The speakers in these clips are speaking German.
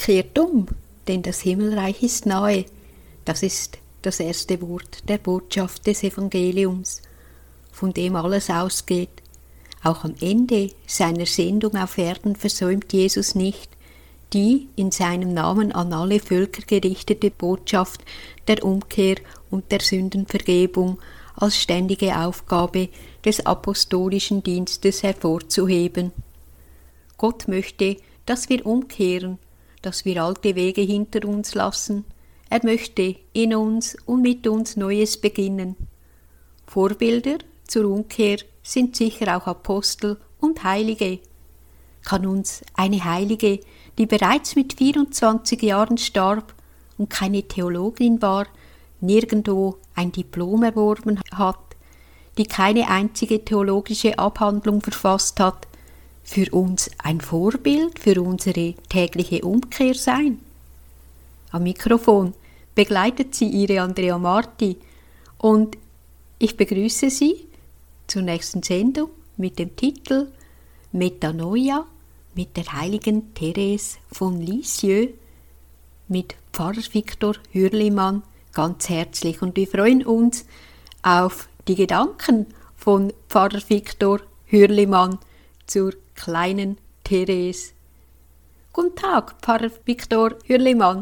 Kehrt um, denn das Himmelreich ist nahe. Das ist das erste Wort der Botschaft des Evangeliums, von dem alles ausgeht. Auch am Ende seiner Sendung auf Erden versäumt Jesus nicht, die in seinem Namen an alle Völker gerichtete Botschaft der Umkehr und der Sündenvergebung als ständige Aufgabe des apostolischen Dienstes hervorzuheben. Gott möchte, dass wir umkehren, dass wir alte Wege hinter uns lassen. Er möchte in uns und mit uns Neues beginnen. Vorbilder zur Umkehr sind sicher auch Apostel und Heilige. Kann uns eine Heilige, die bereits mit 24 Jahren starb und keine Theologin war, nirgendwo ein Diplom erworben hat, die keine einzige theologische Abhandlung verfasst hat, für uns ein Vorbild für unsere tägliche Umkehr sein? Am Mikrofon begleitet sie ihre Andrea Marti und ich begrüße Sie zur nächsten Sendung mit dem Titel Metanoia mit der heiligen Therese von Lisieux mit Pfarrer Viktor Hürlimann ganz herzlich. Und wir freuen uns auf die Gedanken von Pfarrer Viktor Hürlimann zur kleinen Therese. Guten Tag, Pfarrer Viktor Hürlimann.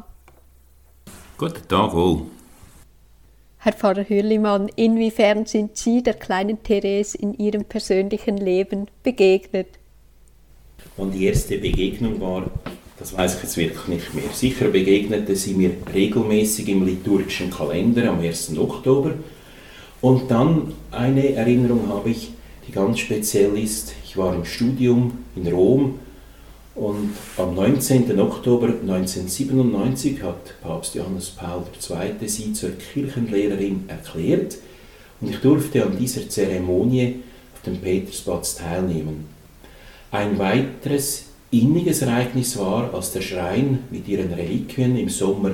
Guten Tag wohl. Herr Pfarrer Hürlimann, inwiefern sind Sie der kleinen Therese in Ihrem persönlichen Leben begegnet? Und die erste Begegnung war, das weiß ich jetzt wirklich nicht mehr. Sicher begegnete sie mir regelmäßig im liturgischen Kalender am 1. Oktober. Und dann eine Erinnerung habe ich, die ganz speziell ist. Ich war im Studium in Rom und am 19. Oktober 1997 hat Papst Johannes Paul II. Sie zur Kirchenlehrerin erklärt und ich durfte an dieser Zeremonie auf dem Petersplatz teilnehmen. Ein weiteres inniges Ereignis war, als der Schrein mit ihren Reliquien im Sommer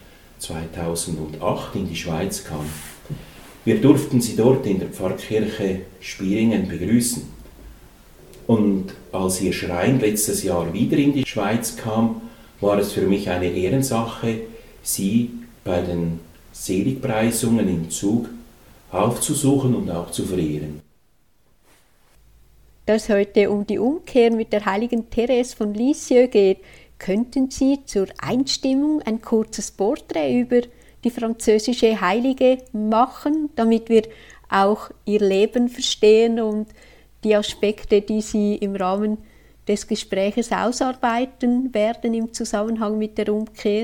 2008 in die Schweiz kam. Wir durften sie dort in der Pfarrkirche Spieringen begrüßen. Und als ihr Schrein letztes Jahr wieder in die Schweiz kam, war es für mich eine Ehrensache, sie bei den Seligpreisungen im Zug aufzusuchen und auch zu verehren. Da es heute um die Umkehr mit der heiligen Therese von Lisieux geht, könnten Sie zur Einstimmung ein kurzes Porträt über die französische Heilige machen, damit wir auch ihr Leben verstehen und die Aspekte, die Sie im Rahmen des Gespräches ausarbeiten werden im Zusammenhang mit der Umkehr?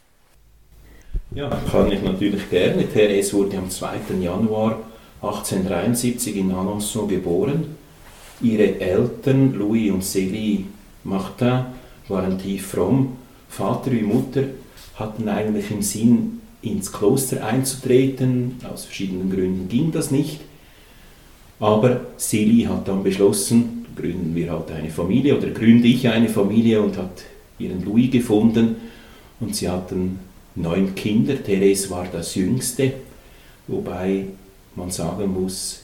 Ja, kann ich natürlich gerne. Therese wurde am 2. Januar 1873 in Alençon geboren. Ihre Eltern, Louis und Célie Martin, waren tief fromm. Vater wie Mutter hatten eigentlich im Sinn, ins Kloster einzutreten. Aus verschiedenen Gründen ging das nicht. Aber Célie hat dann beschlossen, gründen wir halt eine Familie oder gründe ich eine Familie und hat ihren Louis gefunden. Und sie hatten 9 Kinder. Therese war das jüngste, wobei man sagen muss,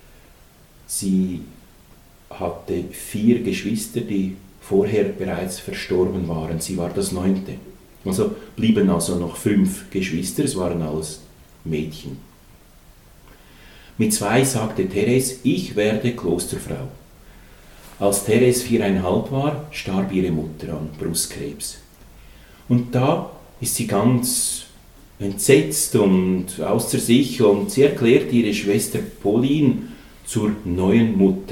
sie hatte 4 Geschwister, die vorher bereits verstorben waren. Sie war das 9. Also blieben also noch 5 Geschwister, es waren alles Mädchen. Mit 2 sagte Therese, ich werde Klosterfrau. Als Therese 4,5 war, starb ihre Mutter an Brustkrebs. Und da ist sie ganz entsetzt und außer sich und sie erklärt ihre Schwester Pauline zur neuen Mutter.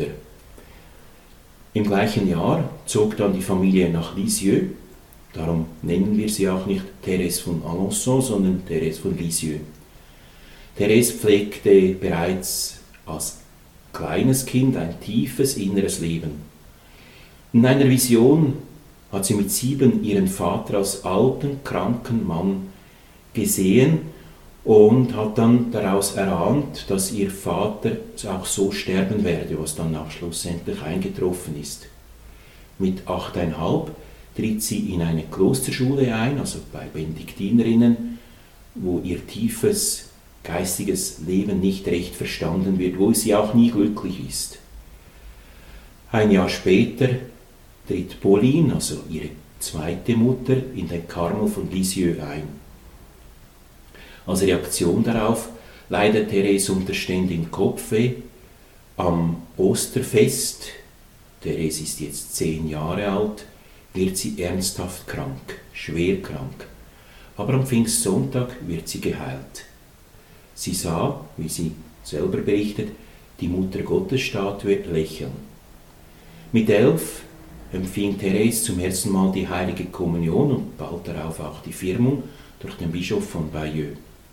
Im gleichen Jahr zog dann die Familie nach Lisieux, darum nennen wir sie auch nicht Therese von Alençon, sondern Therese von Lisieux. Therese pflegte bereits als kleines Kind ein tiefes inneres Leben. In einer Vision hat sie mit 7 ihren Vater als alten, kranken Mann gesehen und hat dann daraus erahnt, dass ihr Vater auch so sterben werde, was dann auch schlussendlich eingetroffen ist. Mit 8,5 tritt sie in eine Klosterschule ein, also bei Benediktinerinnen, wo ihr tiefes geistiges Leben nicht recht verstanden wird, wo sie auch nie glücklich ist. Ein Jahr später tritt Pauline, also ihre zweite Mutter in den Karmel von Lisieux ein. Als Reaktion darauf leidet Therese unter ständigem Kopfweh. Am Osterfest, Therese ist jetzt 10 Jahre alt, wird sie ernsthaft krank, schwer krank. Aber am Pfingstsonntag wird sie geheilt. Sie sah, wie sie selber berichtet, die Mutter Gottesstatue lächeln. Mit 11 empfing Therese zum ersten Mal die heilige Kommunion und bald darauf auch die Firmung durch den Bischof von Bayeux.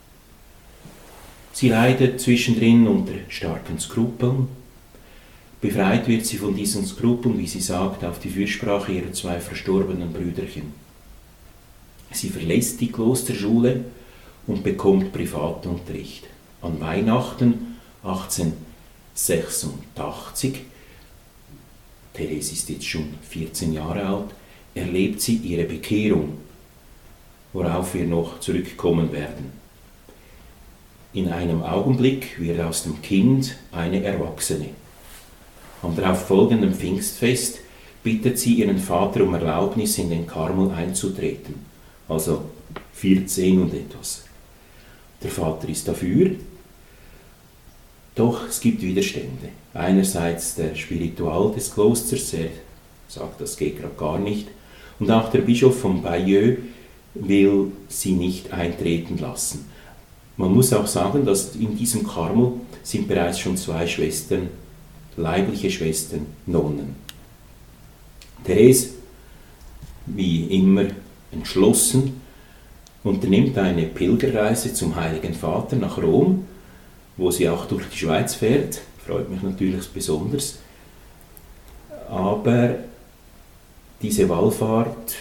Sie leidet zwischendrin unter starken Skrupeln. Befreit wird sie von diesen Skrupeln, wie sie sagt, auf die Fürsprache ihrer 2 verstorbenen Brüderchen. Sie verlässt die Klosterschule und bekommt Privatunterricht. An Weihnachten 1886, Therese ist jetzt schon 14 Jahre alt, erlebt sie ihre Bekehrung, worauf wir noch zurückkommen werden. In einem Augenblick wird aus dem Kind eine Erwachsene. Am darauffolgenden Pfingstfest bittet sie ihren Vater um Erlaubnis, in den Karmel einzutreten. Also 14 und etwas. Der Vater ist dafür, doch es gibt Widerstände. Einerseits der Spiritual des Klosters, er sagt, das geht gerade gar nicht. Und auch der Bischof von Bayeux will sie nicht eintreten lassen. Man muss auch sagen, dass in diesem Karmel sind bereits schon 2 Schwestern, leibliche Schwestern, Nonnen. Therese, wie immer entschlossen, unternimmt eine Pilgerreise zum Heiligen Vater nach Rom, wo sie auch durch die Schweiz fährt, freut mich natürlich besonders. Aber diese Wallfahrt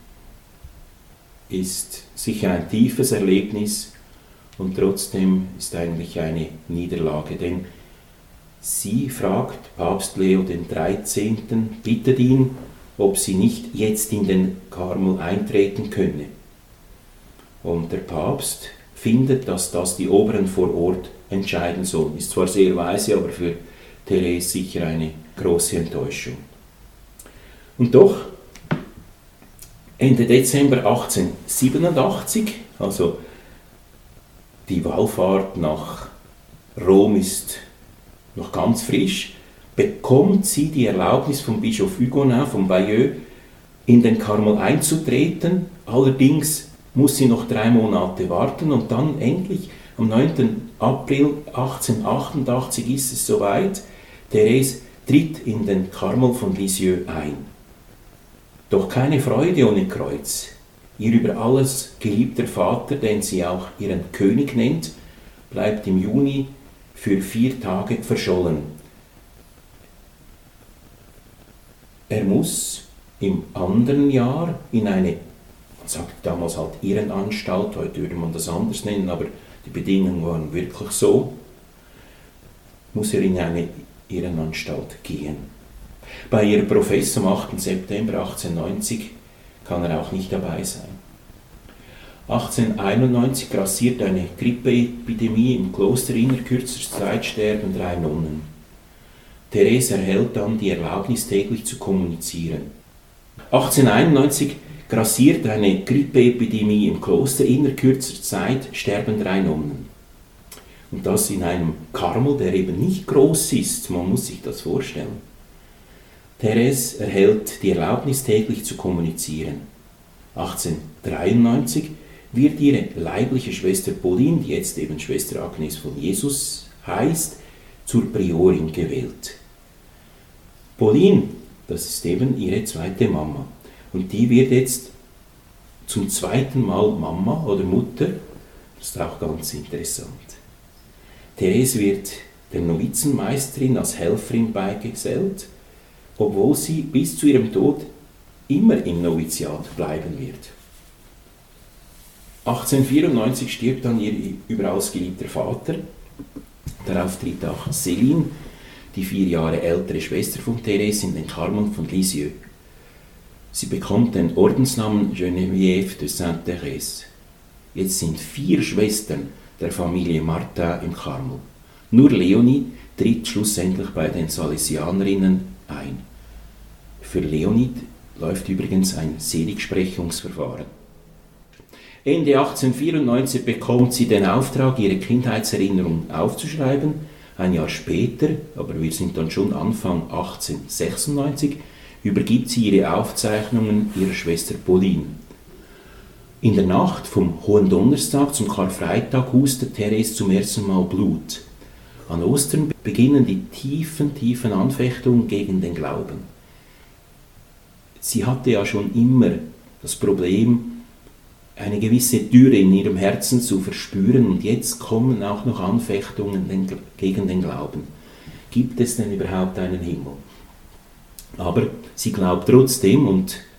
ist sicher ein tiefes Erlebnis und trotzdem ist eigentlich eine Niederlage, denn sie fragt Papst Leo XIII., bittet ihn, ob sie nicht jetzt in den Karmel eintreten könne. Und der Papst findet, dass das die Oberen vor Ort entscheiden sollen. Ist zwar sehr weise, aber für Therese sicher eine große Enttäuschung. Und doch, Ende Dezember 1887, also die Wallfahrt nach Rom ist noch ganz frisch, bekommt sie die Erlaubnis vom Bischof Hugonin von Bayeux, in den Karmel einzutreten. Allerdings muss sie noch 3 Monate warten und dann endlich am 9. April 1888 ist es soweit. Therese tritt in den Karmel von Lisieux ein. Doch keine Freude ohne Kreuz. Ihr über alles geliebter Vater, den sie auch ihren König nennt, bleibt im Juni für 4 Tage verschollen. Er muss im anderen Jahr in eine, man sagt damals halt Irrenanstalt, heute würde man das anders nennen, aber die Bedingungen waren wirklich so, muss er in eine Irrenanstalt gehen. Bei ihrem Professor am 8. September 1890 kann er auch nicht dabei sein. 1891 grassiert eine Grippeepidemie im Kloster. Innerhalb kürzester Zeit sterben 3 Nonnen. Therese erhält dann die Erlaubnis, täglich zu kommunizieren. 1891 grassiert eine Grippeepidemie im Kloster. Innerhalb kürzester Zeit sterben 3 Nonnen. Und das in einem Karmel, der eben nicht groß ist. Man muss sich das vorstellen. Therese erhält die Erlaubnis, täglich zu kommunizieren. 1893 wird ihre leibliche Schwester Pauline, die jetzt eben Schwester Agnes von Jesus heißt, zur Priorin gewählt. Pauline, das ist eben ihre zweite Mama. Und die wird jetzt zum 2. Mal Mama oder Mutter. Das ist auch ganz interessant. Therese wird der Novizenmeisterin als Helferin beigesellt, obwohl sie bis zu ihrem Tod immer im Noviziat bleiben wird. 1894 stirbt dann ihr überaus geliebter Vater. Darauf tritt auch Céline, die 4 Jahre ältere Schwester von Therese, in den Karmel von Lisieux. Sie bekommt den Ordensnamen Geneviève de Sainte-Thérèse. Jetzt sind 4 Schwestern der Familie Martin im Karmel. Nur Leonie tritt schlussendlich bei den Salesianerinnen ein. Für Leonie läuft übrigens ein Seligsprechungsverfahren. Ende 1894 bekommt sie den Auftrag, ihre Kindheitserinnerung aufzuschreiben. Ein Jahr später, aber wir sind dann schon Anfang 1896, übergibt sie ihre Aufzeichnungen ihrer Schwester Pauline. In der Nacht vom Hohen Donnerstag zum Karfreitag hustet Therese zum ersten Mal Blut. An Ostern beginnen die tiefen Anfechtungen gegen den Glauben. Sie hatte ja schon immer das Problem, eine gewisse Dürre in ihrem Herzen zu verspüren, und jetzt kommen auch noch Anfechtungen gegen den Glauben. Gibt es denn überhaupt einen Himmel? Aber sie glaubt trotzdem,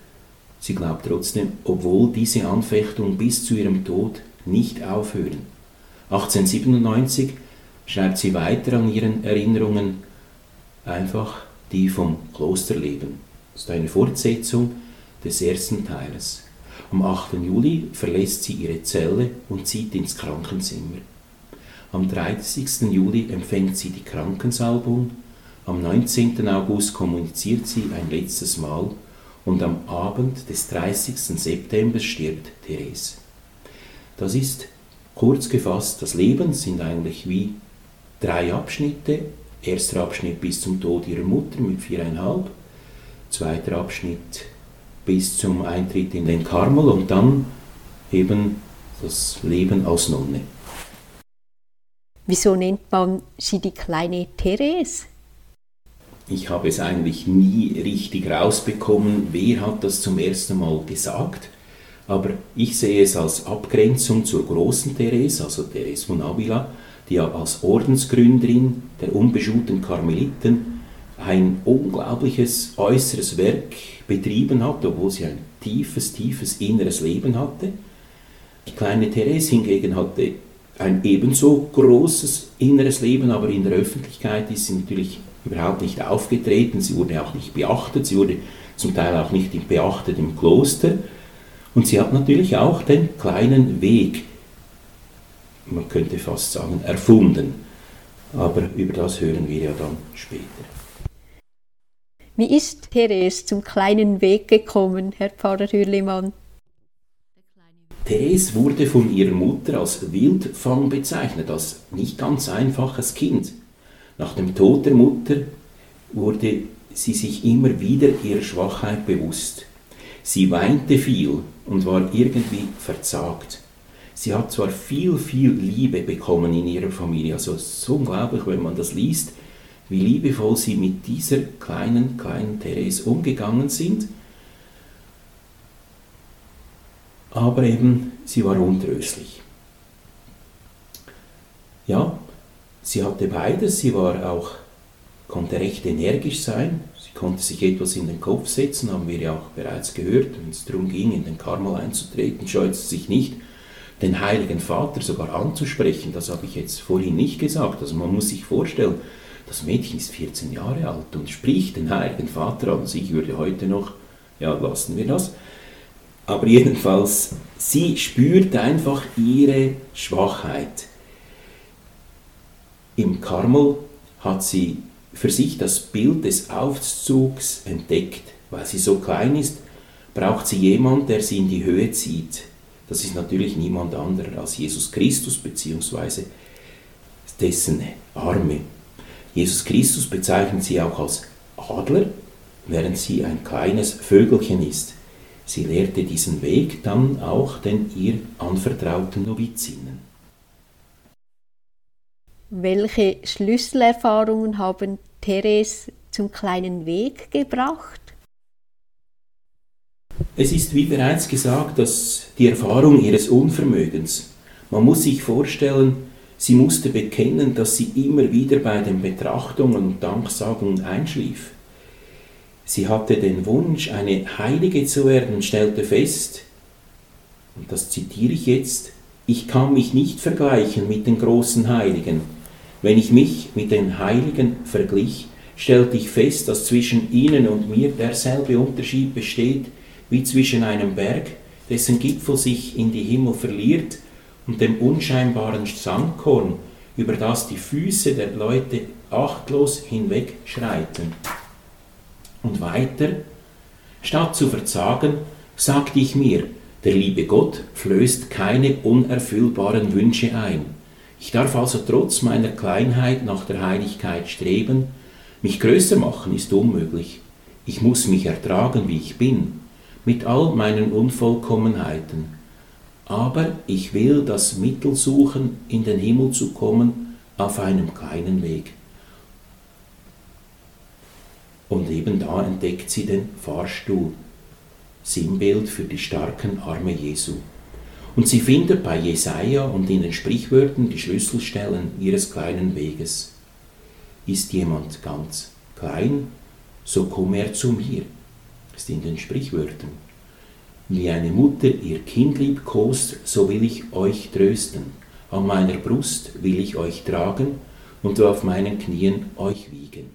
obwohl diese Anfechtungen bis zu ihrem Tod nicht aufhören. 1897 schreibt sie weiter an ihren Erinnerungen, einfach die vom Klosterleben. Das ist eine Fortsetzung des ersten Teiles. Am 8. Juli verlässt sie ihre Zelle und zieht ins Krankenzimmer. Am 30. Juli empfängt sie die Krankensalbung, am 19. August kommuniziert sie ein letztes Mal und am Abend des 30. September stirbt Therese. Das ist kurz gefasst, das Leben sind eigentlich wie 3 Abschnitte. Erster Abschnitt bis zum Tod ihrer Mutter mit 4,5, zweiter Abschnitt bis zum Eintritt in den Karmel und dann eben das Leben als Nonne. Wieso nennt man sie die kleine Therese? Ich habe es eigentlich nie richtig rausbekommen, wer hat das zum ersten Mal gesagt, aber ich sehe es als Abgrenzung zur großen Therese, also Therese von Avila, die ja als Ordensgründerin der unbeschuhten Karmeliten ein unglaubliches äußeres Werk betrieben hat, obwohl sie ein tiefes inneres Leben hatte. Die kleine Therese hingegen hatte ein ebenso großes inneres Leben, aber in der Öffentlichkeit ist sie natürlich überhaupt nicht aufgetreten, sie wurde auch nicht beachtet, sie wurde zum Teil auch nicht beachtet im Kloster und sie hat natürlich auch den kleinen Weg, man könnte fast sagen, erfunden. Aber über das hören wir ja dann später. Wie ist Therese zum kleinen Weg gekommen, Herr Pfarrer Hürlimann? Therese wurde von ihrer Mutter als Wildfang bezeichnet, als nicht ganz einfaches Kind. Nach dem Tod der Mutter wurde sie sich immer wieder ihrer Schwachheit bewusst. Sie weinte viel und war irgendwie verzagt. Sie hat zwar viel Liebe bekommen in ihrer Familie, also es ist unglaublich, wenn man das liest, wie liebevoll sie mit dieser kleinen Therese umgegangen sind. Aber eben, sie war untröstlich. Ja, sie hatte beides, sie konnte recht energisch sein, sie konnte sich etwas in den Kopf setzen, haben wir ja auch bereits gehört, wenn es darum ging, in den Karmel einzutreten, scheute sie sich nicht, den Heiligen Vater sogar anzusprechen, das habe ich jetzt vorhin nicht gesagt, also man muss sich vorstellen, das Mädchen ist 14 Jahre alt und spricht den Heiligen Vater an. Ich würde heute noch, ja, lassen wir das. Aber jedenfalls, sie spürt einfach ihre Schwachheit. Im Karmel hat sie für sich das Bild des Aufzugs entdeckt. Weil sie so klein ist, braucht sie jemanden, der sie in die Höhe zieht. Das ist natürlich niemand anderer als Jesus Christus bzw. dessen Arme. Jesus Christus bezeichnet sie auch als Adler, während sie ein kleines Vögelchen ist. Sie lehrte diesen Weg dann auch den ihr anvertrauten Novizinnen. Welche Schlüsselerfahrungen haben Therese zum kleinen Weg gebracht? Es ist wie bereits gesagt, dass die Erfahrung ihres Unvermögens. Man muss sich vorstellen, sie musste bekennen, dass sie immer wieder bei den Betrachtungen und Danksagungen einschlief. Sie hatte den Wunsch, eine Heilige zu werden und stellte fest, und das zitiere ich jetzt, ich kann mich nicht vergleichen mit den großen Heiligen. Wenn ich mich mit den Heiligen verglich, stellte ich fest, dass zwischen ihnen und mir derselbe Unterschied besteht, wie zwischen einem Berg, dessen Gipfel sich in die Himmel verliert, und dem unscheinbaren Sandkorn, über das die Füße der Leute achtlos hinwegschreiten. Und weiter, Statt zu verzagen, sagte ich mir, der liebe Gott flößt keine unerfüllbaren Wünsche ein. Ich darf also trotz meiner Kleinheit nach der Heiligkeit streben. Mich größer machen ist unmöglich. Ich muss mich ertragen, wie ich bin, mit all meinen Unvollkommenheiten. Aber ich will das Mittel suchen, in den Himmel zu kommen, auf einem kleinen Weg. Und eben da entdeckt sie den Fahrstuhl, Sinnbild für die starken Arme Jesu. Und sie findet bei Jesaja und in den Sprichwörtern die Schlüsselstellen ihres kleinen Weges. Ist jemand ganz klein, so komme er zu mir, ist in den Sprichwörtern. Wie eine Mutter ihr Kind liebkost, so will ich euch trösten. An meiner Brust will ich euch tragen und auf meinen Knien euch wiegen.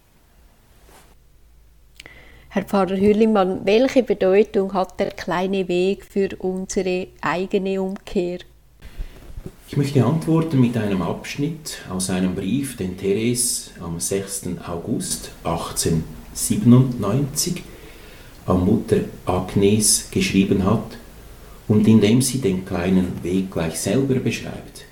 Herr Pfarrer Hürlimann, welche Bedeutung hat der kleine Weg für unsere eigene Umkehr? Ich möchte antworten mit einem Abschnitt aus einem Brief, den Therese am 6. August 1897 an Mutter Agnes geschrieben hat und in dem sie den kleinen Weg gleich selber beschreibt.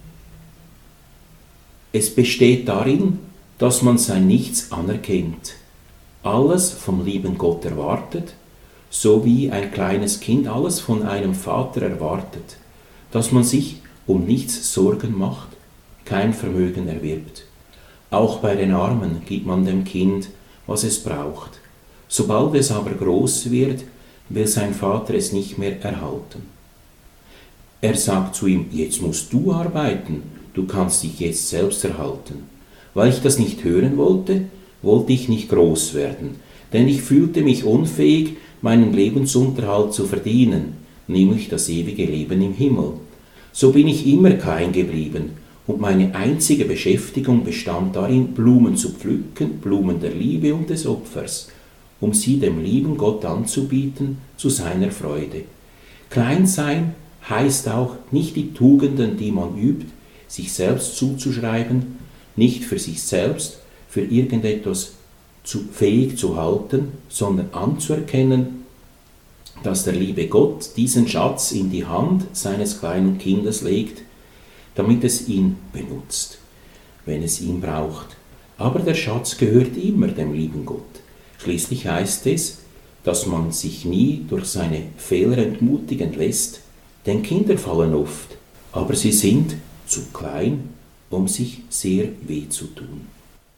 Es besteht darin, dass man sein Nichts anerkennt, alles vom lieben Gott erwartet, so wie ein kleines Kind alles von einem Vater erwartet, dass man sich um nichts Sorgen macht, kein Vermögen erwirbt. Auch bei den Armen gibt man dem Kind, was es braucht. Sobald es aber groß wird, will sein Vater es nicht mehr erhalten. Er sagt zu ihm, jetzt musst du arbeiten, du kannst dich jetzt selbst erhalten. Weil ich das nicht hören wollte, wollte ich nicht groß werden, denn ich fühlte mich unfähig, meinen Lebensunterhalt zu verdienen, nämlich das ewige Leben im Himmel. So bin ich immer klein geblieben, und meine einzige Beschäftigung bestand darin, Blumen zu pflücken, Blumen der Liebe und des Opfers, um sie dem lieben Gott anzubieten, zu seiner Freude. Klein sein heißt auch, nicht die Tugenden, die man übt, sich selbst zuzuschreiben, nicht für sich selbst, für irgendetwas fähig zu halten, sondern anzuerkennen, dass der liebe Gott diesen Schatz in die Hand seines kleinen Kindes legt, damit es ihn benutzt, wenn es ihn braucht. Aber der Schatz gehört immer dem lieben Gott. Schließlich heißt es, dass man sich nie durch seine Fehler entmutigen lässt, denn Kinder fallen oft, aber sie sind zu klein, um sich sehr weh zu tun.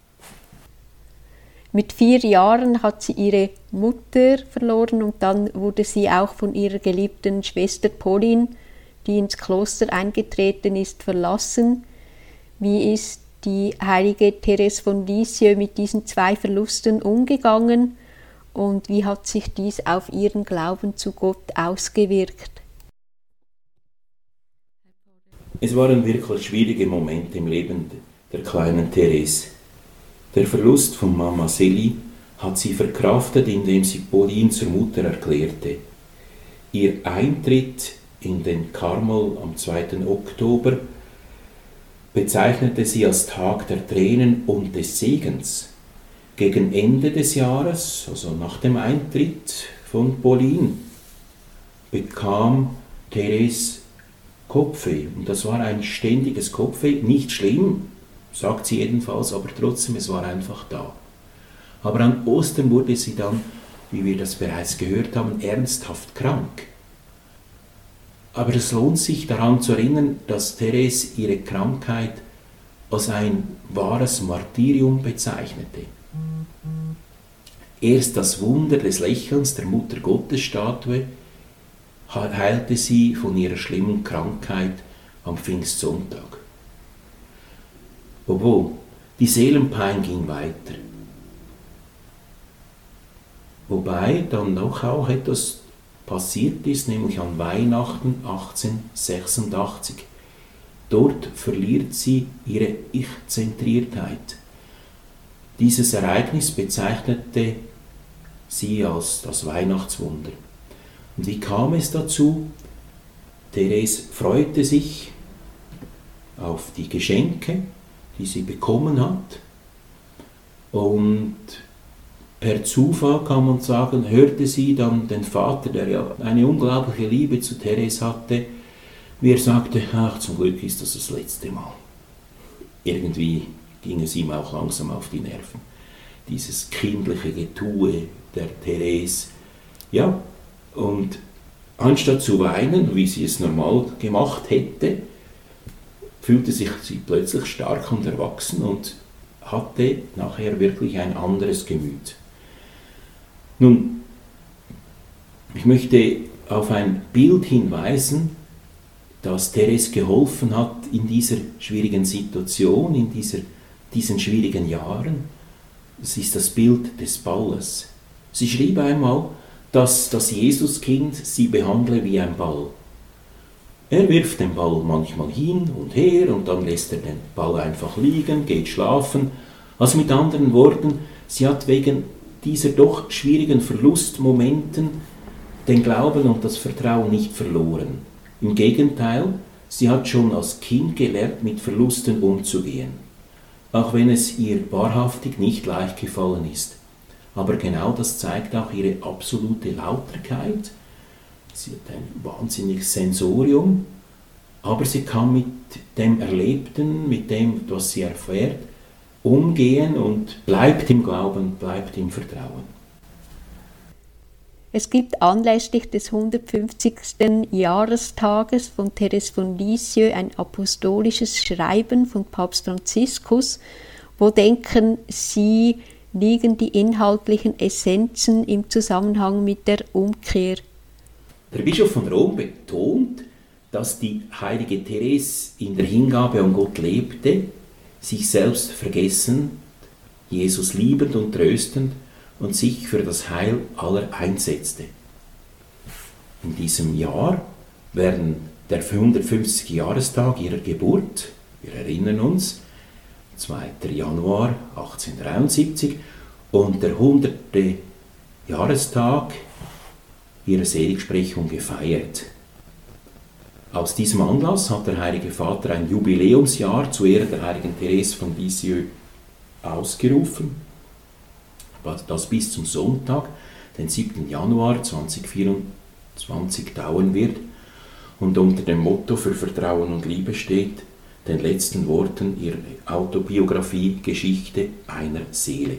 Mit 4 Jahren hat sie ihre Mutter verloren und dann wurde sie auch von ihrer geliebten Schwester Pauline, die ins Kloster eingetreten ist, verlassen. Wie ist die heilige Therese von Lisieux mit diesen 2 Verlusten umgegangen und wie hat sich dies auf ihren Glauben zu Gott ausgewirkt? Es waren wirklich schwierige Momente im Leben der kleinen Therese. Der Verlust von Mama Célie hat sie verkraftet, indem sie Pauline zur Mutter erklärte. Ihr Eintritt in den Karmel am 2. Oktober bezeichnete sie als Tag der Tränen und des Segens. Gegen Ende des Jahres, also nach dem Eintritt von Pauline, bekam Therese Kopfweh. Und das war ein ständiges Kopfweh, nicht schlimm, sagt sie jedenfalls, aber trotzdem, es war einfach da. Aber an Ostern wurde sie dann, wie wir das bereits gehört haben, ernsthaft krank. Aber es lohnt sich daran zu erinnern, dass Therese ihre Krankheit als ein wahres Martyrium bezeichnete. Erst das Wunder des Lächelns der Mutter-Gottes-Statue heilte sie von ihrer schlimmen Krankheit am Pfingstsonntag. Obwohl, die Seelenpein ging weiter. Wobei dann noch auch etwas passiert ist, nämlich an Weihnachten 1886. Dort verliert sie ihre Ich-Zentriertheit. Dieses Ereignis bezeichnete sie als das Weihnachtswunder. Und wie kam es dazu? Therese freute sich auf die Geschenke, die sie bekommen hat, und per Zufall, kann man sagen, hörte sie dann den Vater, der ja eine unglaubliche Liebe zu Therese hatte, wie er sagte, ach, zum Glück ist das letzte Mal. Irgendwie ging es ihm auch langsam auf die Nerven. Dieses kindliche Getue der Therese. Ja, und anstatt zu weinen, wie sie es normal gemacht hätte, fühlte sich sie plötzlich stark und erwachsen und hatte nachher wirklich ein anderes Gemüt. Nun, ich möchte auf ein Bild hinweisen, das Therese geholfen hat in dieser schwierigen Situation, in diesen schwierigen Jahren. Es ist das Bild des Balles. Sie schrieb einmal, dass das Jesuskind sie behandle wie ein Ball. Er wirft den Ball manchmal hin und her und dann lässt er den Ball einfach liegen, geht schlafen. Also mit anderen Worten, sie hat wegen dieser doch schwierigen Verlustmomenten den Glauben und das Vertrauen nicht verloren. Im Gegenteil, sie hat schon als Kind gelernt, mit Verlusten umzugehen, auch wenn es ihr wahrhaftig nicht leicht gefallen ist. Aber genau das zeigt auch ihre absolute Lauterkeit. Sie hat ein wahnsinniges Sensorium, aber sie kann mit dem Erlebten, mit dem, was sie erfährt, umgehen und bleibt im Glauben, bleibt im Vertrauen. Es gibt anlässlich des 150. Jahrestages von Thérèse von Lisieux ein apostolisches Schreiben von Papst Franziskus. Wo denken Sie, liegen die inhaltlichen Essenzen im Zusammenhang mit der Umkehr? Der Bischof von Rom betont, dass die heilige Therese in der Hingabe an Gott lebte, sich selbst vergessend, Jesus liebend und tröstend und sich für das Heil aller einsetzte. In diesem Jahr werden der 150. Jahrestag ihrer Geburt, wir erinnern uns, 2. Januar 1873 und der 100. Jahrestag ihrer Seligsprechung gefeiert. Aus diesem Anlass hat der Heilige Vater ein Jubiläumsjahr zu Ehren der heiligen Therese von Lisieux ausgerufen, das bis zum Sonntag, den 7. Januar 2024 dauern wird und unter dem Motto für Vertrauen und Liebe steht, den letzten Worten ihrer Autobiografie Geschichte einer Seele.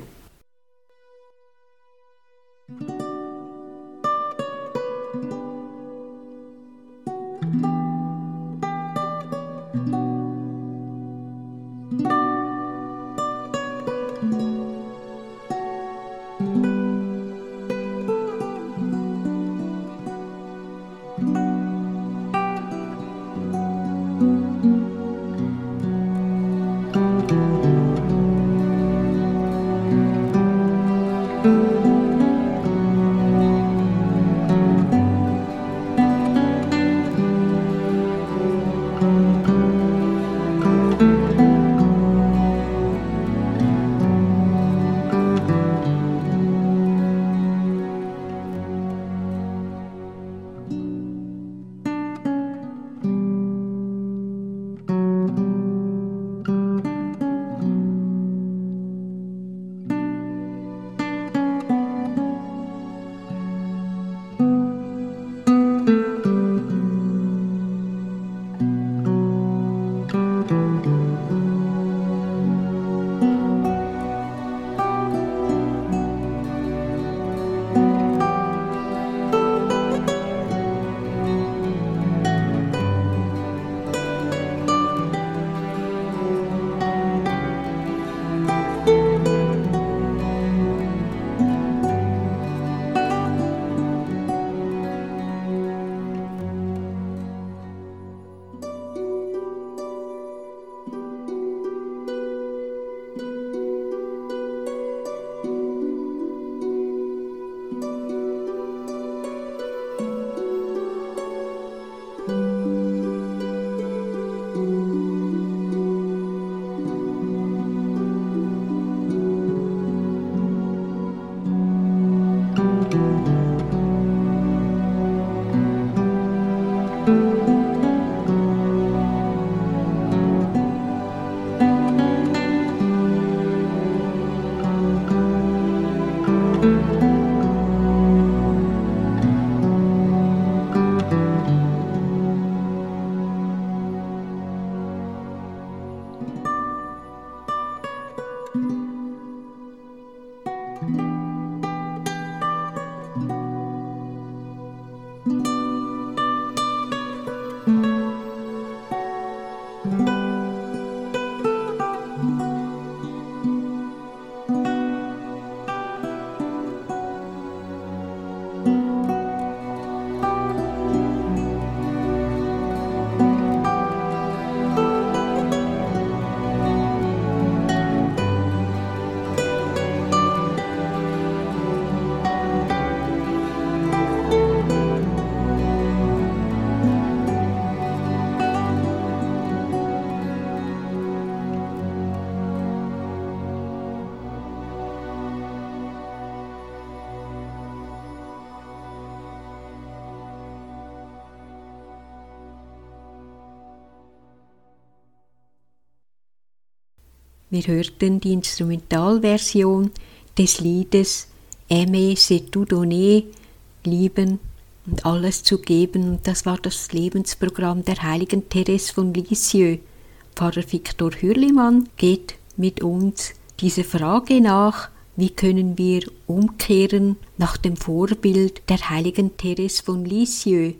Wir hörten die Instrumentalversion des Liedes Aimer c'est tout donner, lieben und alles zu geben. Und das war das Lebensprogramm der heiligen Therese von Lisieux. Pfarrer Viktor Hürlimann geht mit uns diese Frage nach, wie können wir umkehren nach dem Vorbild der heiligen Therese von Lisieux.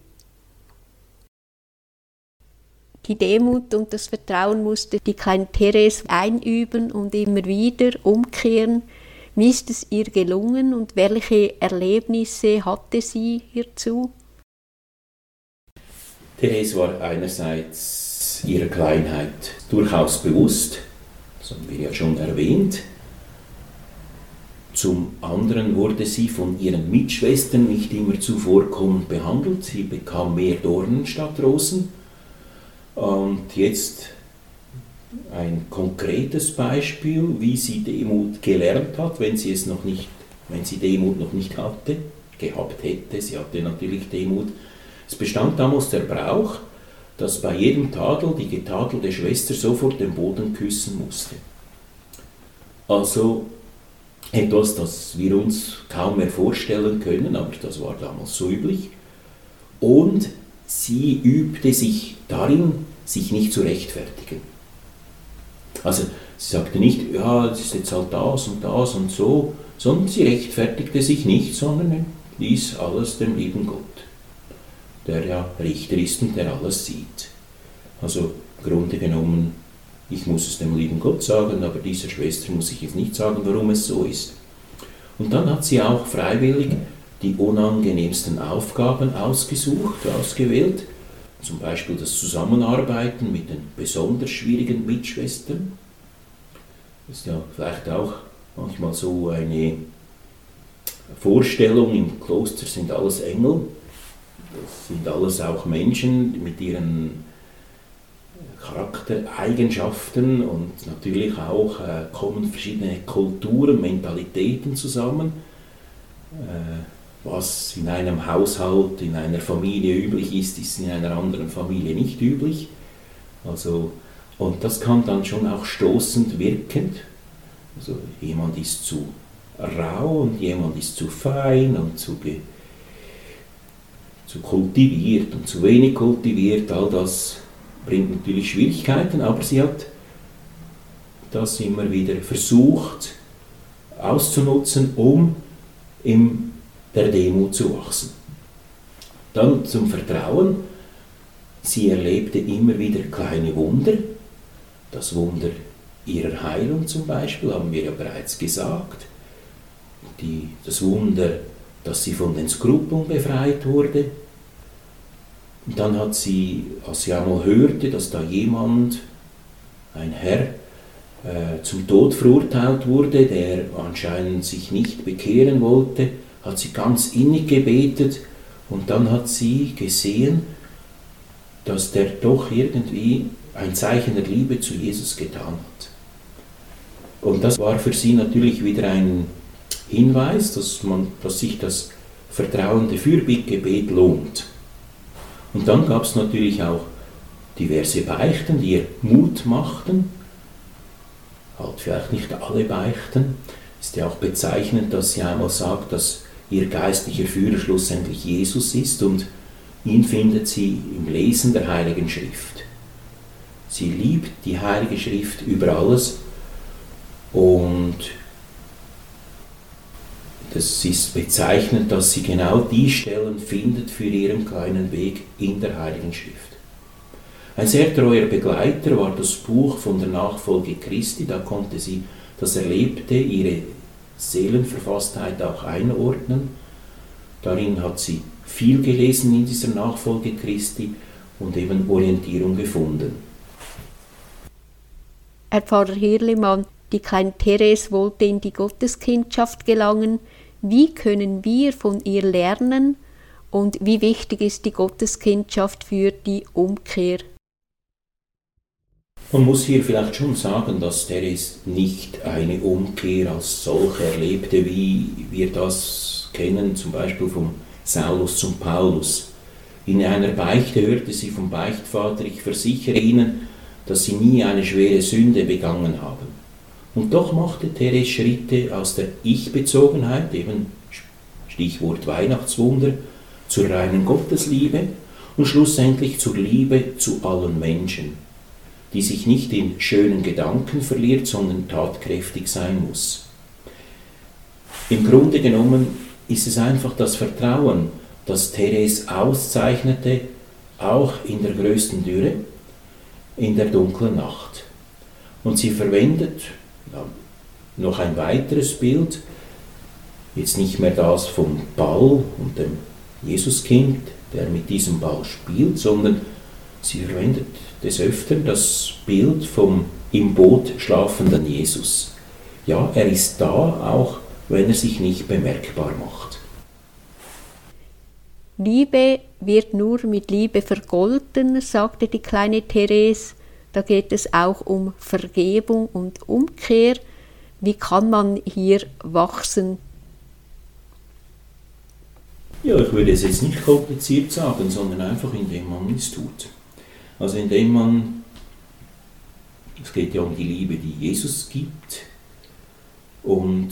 Die Demut und das Vertrauen musste die kleine Therese einüben und immer wieder umkehren. Wie ist es ihr gelungen und welche Erlebnisse hatte sie hierzu? Therese war einerseits ihrer Kleinheit durchaus bewusst, das haben wir ja schon erwähnt. Zum anderen wurde sie von ihren Mitschwestern nicht immer zuvorkommend behandelt. Sie bekam mehr Dornen statt Rosen. Und jetzt ein konkretes Beispiel, wie sie Demut gelernt hat, wenn sie Demut noch nicht gehabt hätte. Sie hatte natürlich Demut. Es bestand damals der Brauch, dass bei jedem Tadel die getadelte Schwester sofort den Boden küssen musste. Also etwas, das wir uns kaum mehr vorstellen können, aber das war damals so üblich. Und sie übte sich darin, sich nicht zu rechtfertigen. Also sie sagte nicht, ja, es ist jetzt halt das und so, sondern sie rechtfertigte sich nicht, sondern ließ alles dem lieben Gott, der ja Richter ist und der alles sieht. Also im Grunde genommen, ich muss es dem lieben Gott sagen, aber dieser Schwester muss ich jetzt nicht sagen, warum es so ist. Und dann hat sie auch freiwillig die unangenehmsten Aufgaben ausgewählt, zum Beispiel das Zusammenarbeiten mit den besonders schwierigen Mitschwestern. Das ist ja vielleicht auch manchmal so eine Vorstellung, im Kloster sind alles Engel, das sind alles auch Menschen mit ihren Charaktereigenschaften und natürlich auch kommen verschiedene Kulturen, Mentalitäten zusammen. Was in einem Haushalt, in einer Familie üblich ist, ist in einer anderen Familie nicht üblich. Also, und das kann dann schon auch stoßend wirken. Also jemand ist zu rau und jemand ist zu fein und zu kultiviert und zu wenig kultiviert. All das bringt natürlich Schwierigkeiten, aber sie hat das immer wieder versucht auszunutzen, um in der Demut zu wachsen. Dann zum Vertrauen. Sie erlebte immer wieder kleine Wunder. Das Wunder ihrer Heilung zum Beispiel, haben wir ja bereits gesagt. Das Wunder, dass sie von den Skrupeln befreit wurde. Und dann als sie einmal hörte, dass da jemand, ein Herr, zum Tod verurteilt wurde, der anscheinend sich nicht bekehren wollte, hat sie ganz innig gebetet und dann hat sie gesehen, dass der doch irgendwie ein Zeichen der Liebe zu Jesus getan hat. Und das war für sie natürlich wieder ein Hinweis, dass sich das vertrauende Fürbittgebet lohnt. Und dann gab es natürlich auch diverse Beichten, die ihr Mut machten. Halt vielleicht nicht alle Beichten. Ist ja auch bezeichnend, dass sie einmal sagt, dass ihr geistlicher Führer schlussendlich Jesus ist und ihn findet sie im Lesen der Heiligen Schrift. Sie liebt die Heilige Schrift über alles und das ist bezeichnend, dass sie genau die Stellen findet für ihren kleinen Weg in der Heiligen Schrift. Ein sehr treuer Begleiter war das Buch von der Nachfolge Christi, da konnte sie das Erlebte, ihre Seelenverfasstheit auch einordnen. Darin hat sie viel gelesen in dieser Nachfolge Christi und eben Orientierung gefunden. Herr Pfarrer Hürlimann, die kleine Therese wollte in die Gotteskindschaft gelangen. Wie können wir von ihr lernen und wie wichtig ist die Gotteskindschaft für die Umkehr? Man muss hier vielleicht schon sagen, dass Therese nicht eine Umkehr als solche erlebte, wie wir das kennen, zum Beispiel vom Saulus zum Paulus. In einer Beichte hörte sie vom Beichtvater: Ich versichere Ihnen, dass Sie nie eine schwere Sünde begangen haben. Und doch machte Therese Schritte aus der Ich-Bezogenheit, eben Stichwort Weihnachtswunder, zur reinen Gottesliebe und schlussendlich zur Liebe zu allen Menschen, die sich nicht in schönen Gedanken verliert, sondern tatkräftig sein muss. Im Grunde genommen ist es einfach das Vertrauen, das Therese auszeichnete, auch in der größten Dürre, in der dunklen Nacht. Und sie verwendet noch ein weiteres Bild, jetzt nicht mehr das vom Ball und dem Jesuskind, der mit diesem Ball spielt, sondern sie verwendet des Öfteren das Bild vom im Boot schlafenden Jesus. Ja, er ist da, auch wenn er sich nicht bemerkbar macht. Liebe wird nur mit Liebe vergolten, sagte die kleine Therese. Da geht es auch um Vergebung und Umkehr. Wie kann man hier wachsen? Ja, ich würde es jetzt nicht kompliziert sagen, sondern einfach indem man es tut. Also indem man, es geht ja um die Liebe, die Jesus gibt, und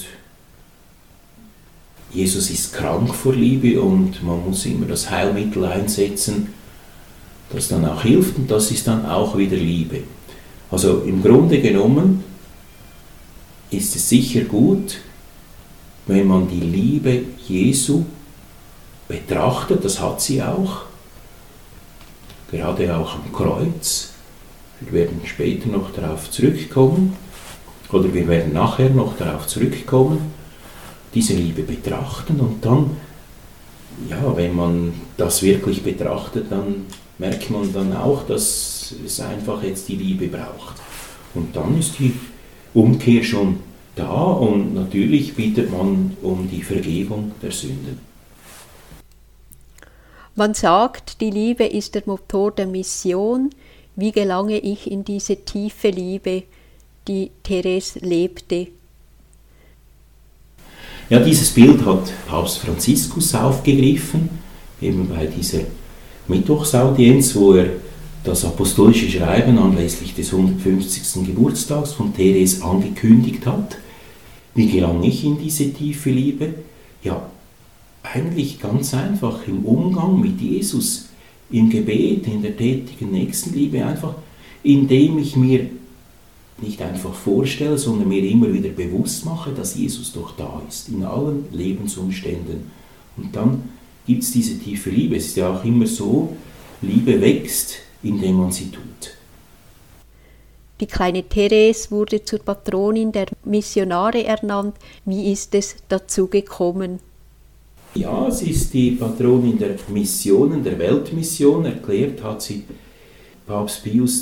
Jesus ist krank vor Liebe und man muss immer das Heilmittel einsetzen, das dann auch hilft, und das ist dann auch wieder Liebe. Also im Grunde genommen ist es sicher gut, wenn man die Liebe Jesu betrachtet, das hat sie auch, gerade auch am Kreuz. Wir werden später noch darauf zurückkommen, oder wir werden nachher noch darauf zurückkommen, diese Liebe betrachten, und dann, ja, wenn man das wirklich betrachtet, dann merkt man dann auch, dass es einfach jetzt die Liebe braucht. Und dann ist die Umkehr schon da, und natürlich bittet man um die Vergebung der Sünden. Man sagt, die Liebe ist der Motor der Mission. Wie gelange ich in diese tiefe Liebe, die Therese lebte? Ja, dieses Bild hat Papst Franziskus aufgegriffen, eben bei dieser Mittwochsaudienz, wo er das apostolische Schreiben anlässlich des 150. Geburtstags von Therese angekündigt hat. Wie gelang ich in diese tiefe Liebe? Ja, eigentlich ganz einfach im Umgang mit Jesus, im Gebet, in der tätigen Nächstenliebe, einfach indem ich mir nicht einfach vorstelle, sondern mir immer wieder bewusst mache, dass Jesus doch da ist, in allen Lebensumständen. Und dann gibt es diese tiefe Liebe. Es ist ja auch immer so, Liebe wächst, indem man sie tut. Die kleine Therese wurde zur Patronin der Missionare ernannt. Wie ist es dazu gekommen? Ja, sie ist die Patronin der Missionen, der Weltmission. Erklärt hat sie Papst Pius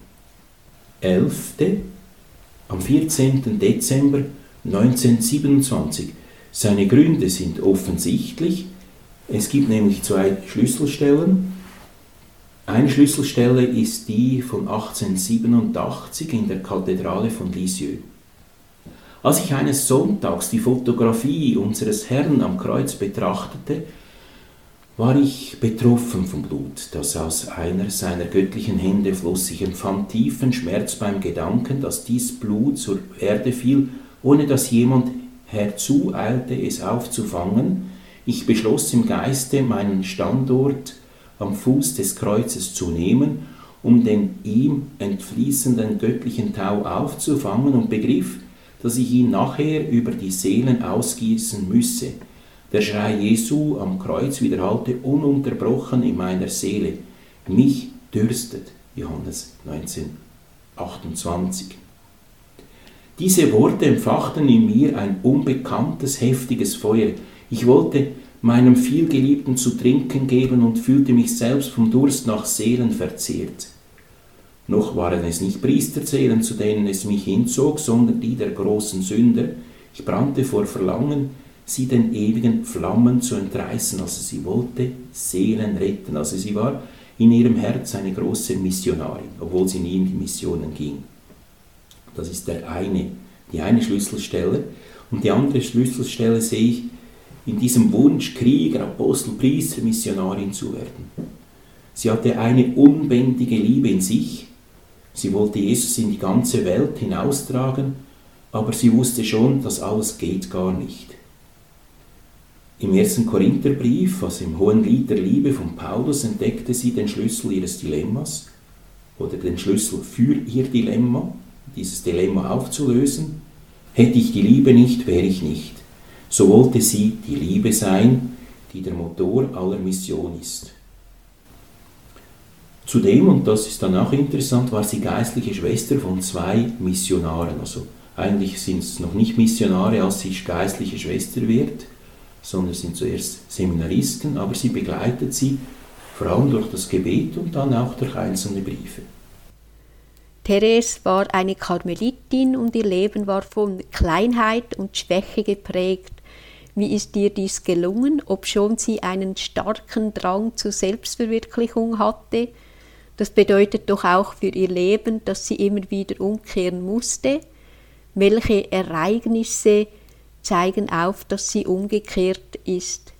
XI. am 14. Dezember 1927. Seine Gründe sind offensichtlich. Es gibt nämlich zwei Schlüsselstellen. Eine Schlüsselstelle ist die von 1887 in der Kathedrale von Lisieux. Als ich eines Sonntags die Fotografie unseres Herrn am Kreuz betrachtete, war ich betroffen vom Blut, das aus einer seiner göttlichen Hände floss. Ich empfand tiefen Schmerz beim Gedanken, dass dies Blut zur Erde fiel, ohne dass jemand herzueilte, es aufzufangen. Ich beschloss im Geiste, meinen Standort am Fuß des Kreuzes zu nehmen, um den ihm entfließenden göttlichen Tau aufzufangen, und begriff, dass ich ihn nachher über die Seelen ausgießen müsse. Der Schrei Jesu am Kreuz widerhallte ununterbrochen in meiner Seele: Mich dürstet, Johannes 19,28. Diese Worte entfachten in mir ein unbekanntes, heftiges Feuer. Ich wollte meinem Vielgeliebten zu trinken geben und fühlte mich selbst vom Durst nach Seelen verzehrt. Noch waren es nicht Priesterseelen, zu denen es mich hinzog, sondern die der großen Sünder. Ich brannte vor Verlangen, sie den ewigen Flammen zu entreißen. Also sie wollte Seelen retten. Also sie war in ihrem Herz eine große Missionarin, obwohl sie nie in die Missionen ging. Das ist die eine Schlüsselstelle. Und die andere Schlüsselstelle sehe ich in diesem Wunsch, Krieger, Apostel, Priester, Missionarin zu werden. Sie hatte eine unbändige Liebe in sich. Sie wollte Jesus in die ganze Welt hinaustragen, aber sie wusste schon, dass alles geht gar nicht. Im 1. Korintherbrief, also im Hohen Lied der Liebe von Paulus, entdeckte sie den Schlüssel ihres Dilemmas oder den Schlüssel für ihr Dilemma, dieses Dilemma aufzulösen. Hätte ich die Liebe nicht, wäre ich nicht. So wollte sie die Liebe sein, die der Motor aller Mission ist. Zudem, und das ist dann auch interessant, war sie geistliche Schwester von 2 Missionaren. Also eigentlich sind es noch nicht Missionare, als sie geistliche Schwester wird, sondern sind zuerst Seminaristen, aber sie begleitet sie vor allem durch das Gebet und dann auch durch einzelne Briefe. Therese war eine Karmelitin und ihr Leben war von Kleinheit und Schwäche geprägt. Wie ist dir dies gelungen, obschon sie einen starken Drang zur Selbstverwirklichung hatte? Das bedeutet doch auch für ihr Leben, dass sie immer wieder umkehren musste. Welche Ereignisse zeigen auf, dass sie umgekehrt ist?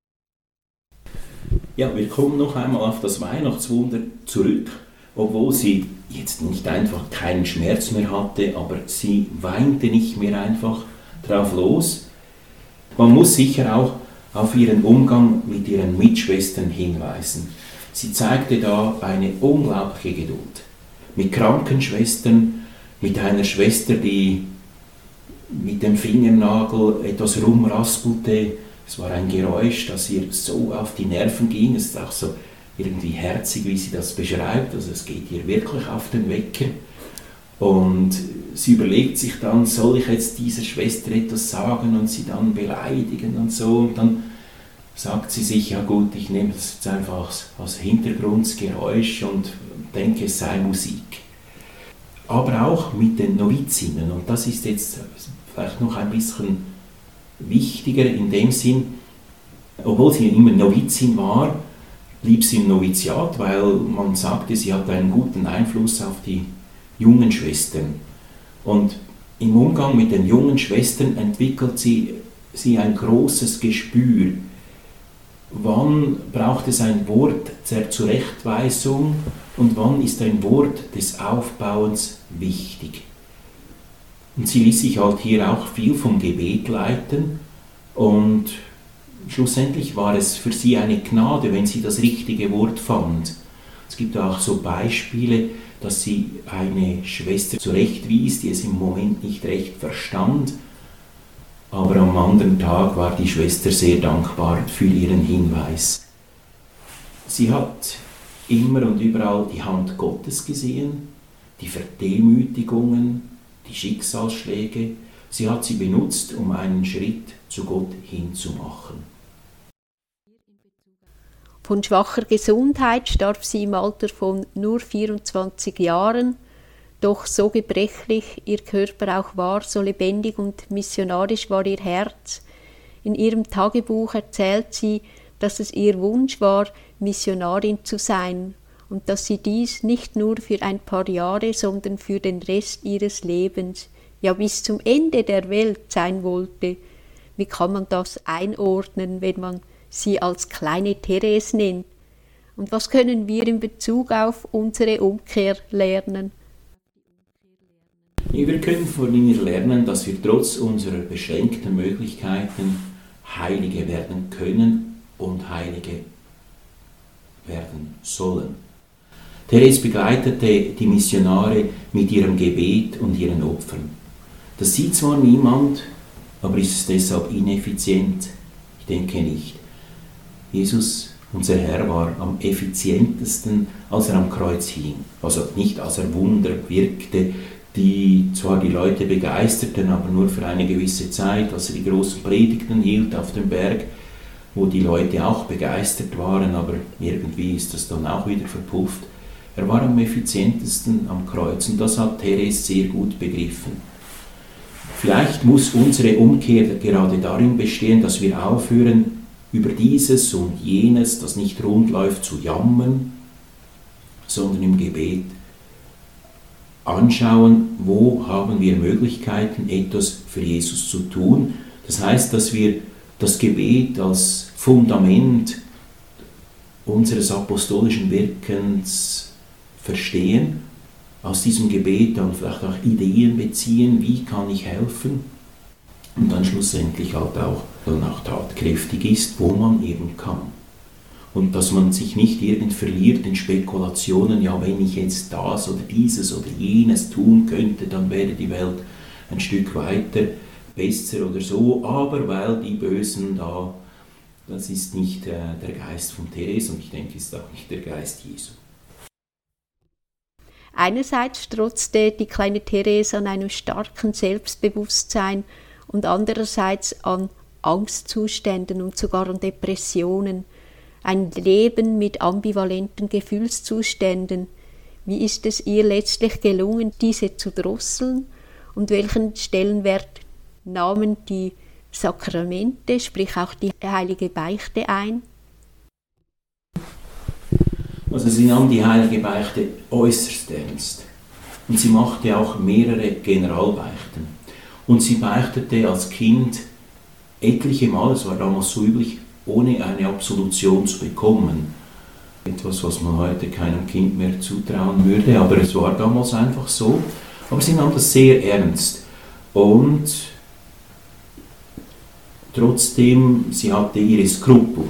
Ja, wir kommen noch einmal auf das Weihnachtswunder zurück, obwohl sie jetzt nicht einfach keinen Schmerz mehr hatte, aber sie weinte nicht mehr einfach drauf los. Man muss sicher auch auf ihren Umgang mit ihren Mitschwestern hinweisen. Sie zeigte da eine unglaubliche Geduld. Mit kranken Schwestern, mit einer Schwester, die mit dem Fingernagel etwas rumraspelte. Es war ein Geräusch, das ihr so auf die Nerven ging. Es ist auch so irgendwie herzig, wie sie das beschreibt. Also es geht ihr wirklich auf den Wecker. Und sie überlegt sich dann, soll ich jetzt dieser Schwester etwas sagen und sie dann beleidigen und so. Und dann sagt sie sich, ja gut, ich nehme das jetzt einfach als Hintergrundgeräusch und denke, es sei Musik. Aber auch mit den Novizinnen, und das ist jetzt vielleicht noch ein bisschen wichtiger in dem Sinn, obwohl sie immer Novizin war, blieb sie im Noviziat, weil man sagte, sie hatte einen guten Einfluss auf die jungen Schwestern. Und im Umgang mit den jungen Schwestern entwickelt sie ein großes Gespür. Wann braucht es ein Wort der Zurechtweisung und wann ist ein Wort des Aufbauens wichtig? Und sie ließ sich halt hier auch viel vom Gebet leiten und schlussendlich war es für sie eine Gnade, wenn sie das richtige Wort fand. Es gibt auch so Beispiele, dass sie eine Schwester zurechtwies, die es im Moment nicht recht verstand, aber am anderen Tag war die Schwester sehr dankbar für ihren Hinweis. Sie hat immer und überall die Hand Gottes gesehen, die Verdemütigungen, die Schicksalsschläge. Sie hat sie benutzt, um einen Schritt zu Gott hinzumachen. Von schwacher Gesundheit starb sie im Alter von nur 24 Jahren, doch so gebrechlich ihr Körper auch war, so lebendig und missionarisch war ihr Herz. In ihrem Tagebuch erzählt sie, dass es ihr Wunsch war, Missionarin zu sein und dass sie dies nicht nur für ein paar Jahre, sondern für den Rest ihres Lebens, ja bis zum Ende der Welt sein wollte. Wie kann man das einordnen, wenn man sie als kleine Therese nennt? Und was können wir in Bezug auf unsere Umkehr lernen? Wir können von ihr lernen, dass wir trotz unserer beschränkten Möglichkeiten Heilige werden können und Heilige werden sollen. Therese begleitete die Missionare mit ihrem Gebet und ihren Opfern. Das sieht zwar niemand, aber ist es deshalb ineffizient? Ich denke nicht. Jesus, unser Herr, war am effizientesten, als er am Kreuz hing. Also nicht, als er Wunder wirkte, die zwar die Leute begeisterten, aber nur für eine gewisse Zeit, als er die großen Predigten hielt auf dem Berg, wo die Leute auch begeistert waren, aber irgendwie ist das dann auch wieder verpufft. Er war am effizientesten am Kreuz und das hat Therese sehr gut begriffen. Vielleicht muss unsere Umkehr gerade darin bestehen, dass wir aufhören, über dieses und jenes, das nicht rund läuft, zu jammern, sondern im Gebet anschauen, wo haben wir Möglichkeiten, etwas für Jesus zu tun. Das heißt, dass wir das Gebet als Fundament unseres apostolischen Wirkens verstehen aus diesem Gebet dann vielleicht auch Ideen beziehen, wie kann ich helfen, und dann schlussendlich halt auch tatkräftig ist, wo man eben kann. Und dass man sich nicht irgend verliert in Spekulationen, ja, wenn ich jetzt das oder dieses oder jenes tun könnte, dann wäre die Welt ein Stück weiter, besser oder so, aber weil die Bösen da, das ist nicht der Geist von Therese, und ich denke, es ist auch nicht der Geist Jesu. Einerseits strotzte die kleine Therese an einem starken Selbstbewusstsein und andererseits an Angstzuständen und sogar an Depressionen. Ein Leben mit ambivalenten Gefühlszuständen. Wie ist es ihr letztlich gelungen, diese zu drosseln? Und welchen Stellenwert nahmen die Sakramente, sprich auch die heilige Beichte ein? Also sie nahm die heilige Beichte äußerst ernst. Und sie machte auch mehrere Generalbeichten. Und sie beichtete als Kind etliche Mal, es war damals so üblich, ohne eine Absolution zu bekommen. Etwas, was man heute keinem Kind mehr zutrauen würde, aber es war damals einfach so. Aber sie nahm das sehr ernst. Und trotzdem, sie hatte ihre Skrupel.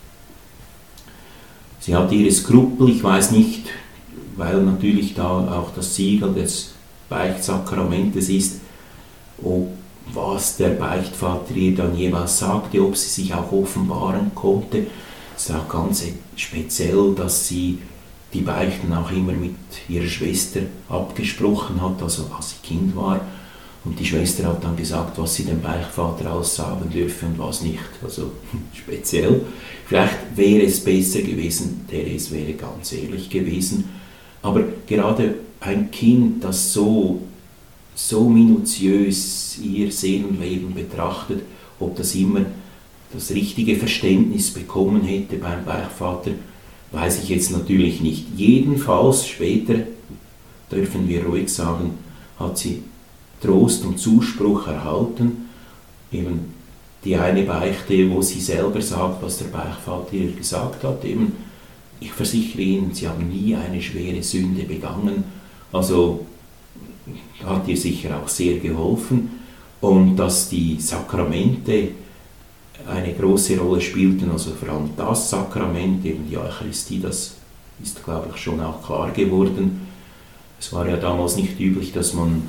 Sie hatte ihre Skrupel, ich weiß nicht, weil natürlich da auch das Siegel des Beichtsakramentes ist, ob was der Beichtvater ihr dann jeweils sagte, ob sie sich auch offenbaren konnte. Es ist auch ganz speziell, dass sie die Beichten auch immer mit ihrer Schwester abgesprochen hat, also als sie Kind war. Und die Schwester hat dann gesagt, was sie dem Beichtvater alles sagen dürfe und was nicht. Also speziell. Vielleicht wäre es besser gewesen, Therese wäre ganz ehrlich gewesen. Aber gerade ein Kind, das so minutiös ihr Seelenleben betrachtet, ob das immer das richtige Verständnis bekommen hätte beim Beichtvater, weiß ich jetzt natürlich nicht. Jedenfalls später, dürfen wir ruhig sagen, hat sie Trost und Zuspruch erhalten. Eben die eine Beichte, wo sie selber sagt, was der Beichtvater ihr gesagt hat. Eben, ich versichere Ihnen, Sie haben nie eine schwere Sünde begangen. Also hat ihr sicher auch sehr geholfen. Und dass die Sakramente eine große Rolle spielten, also vor allem das Sakrament, eben die Eucharistie, das ist, glaube ich, schon auch klar geworden. Es war ja damals nicht üblich, dass man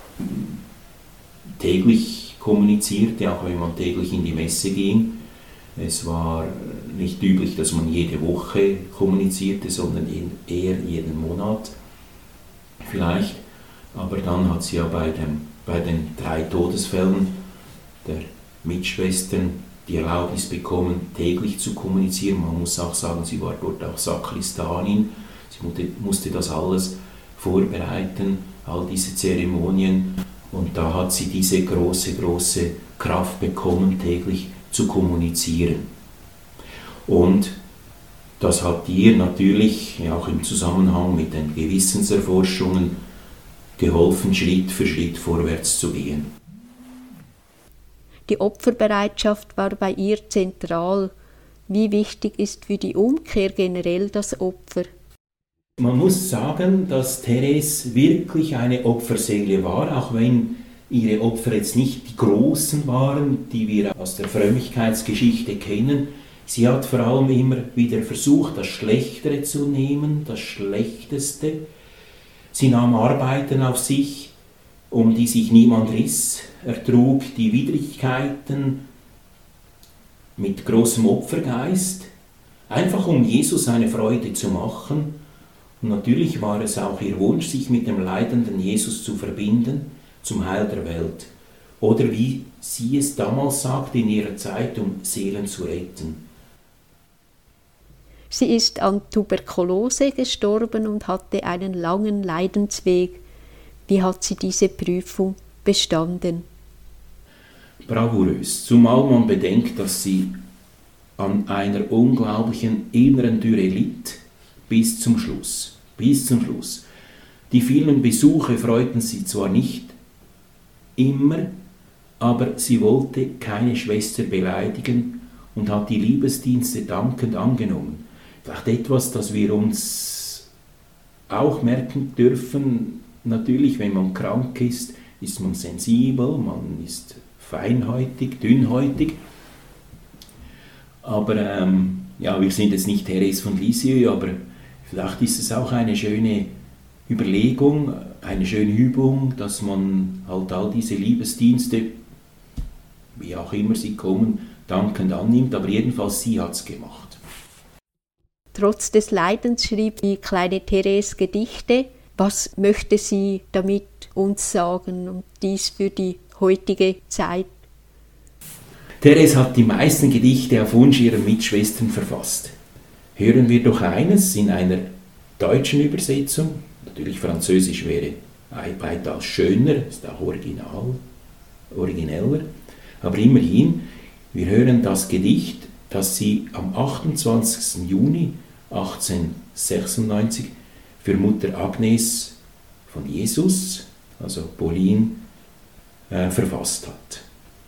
täglich kommunizierte, auch wenn man täglich in die Messe ging. Es war nicht üblich, dass man jede Woche kommunizierte, sondern eher jeden Monat vielleicht. Aber dann hat sie ja bei den 3 Todesfällen der Mitschwestern die Erlaubnis bekommen, täglich zu kommunizieren. Man muss auch sagen, sie war dort auch Sakristanin. Sie musste das alles vorbereiten, all diese Zeremonien. Und da hat sie diese große Kraft bekommen, täglich zu kommunizieren. Und das hat ihr natürlich auch im Zusammenhang mit den Gewissenserforschungen geholfen, Schritt für Schritt vorwärts zu gehen. Die Opferbereitschaft war bei ihr zentral. Wie wichtig ist für die Umkehr generell das Opfer? Man muss sagen, dass Therese wirklich eine Opferseele war, auch wenn ihre Opfer jetzt nicht die großen waren, die wir aus der Frömmigkeitsgeschichte kennen. Sie hat vor allem immer wieder versucht, das Schlechtere zu nehmen, das Schlechteste. Sie nahm Arbeiten auf sich, um die sich niemand riss, ertrug die Widrigkeiten mit großem Opfergeist, einfach um Jesus eine Freude zu machen. Und natürlich war es auch ihr Wunsch, sich mit dem leidenden Jesus zu verbinden, zum Heil der Welt. Oder wie sie es damals sagte in ihrer Zeit, um Seelen zu retten. Sie ist an Tuberkulose gestorben und hatte einen langen Leidensweg. Wie hat sie diese Prüfung bestanden? Bravourös, zumal man bedenkt, dass sie an einer unglaublichen inneren Dürre litt, bis zum Schluss. Die vielen Besuche freuten sie zwar nicht immer, aber sie wollte keine Schwester beleidigen und hat die Liebesdienste dankend angenommen. Vielleicht etwas, das wir uns auch merken dürfen, natürlich, wenn man krank ist man sensibel, man ist feinhäutig, dünnhäutig. Aber wir sind jetzt nicht Therese von Lisieux, aber vielleicht ist es auch eine schöne Überlegung, eine schöne Übung, dass man halt all diese Liebesdienste, wie auch immer sie kommen, dankend annimmt, aber jedenfalls sie hat es gemacht. Trotz des Leidens schrieb die kleine Therese Gedichte. Was möchte sie damit uns sagen und dies für die heutige Zeit? Therese hat die meisten Gedichte auf Wunsch ihrer Mitschwestern verfasst. Hören wir doch eines in einer deutschen Übersetzung. Natürlich Französisch wäre weitaus schöner, ist auch origineller. Aber immerhin, wir hören das Gedicht, das sie am 28. Juni 1896 für Mutter Agnes von Jesus, also Pauline, verfasst hat.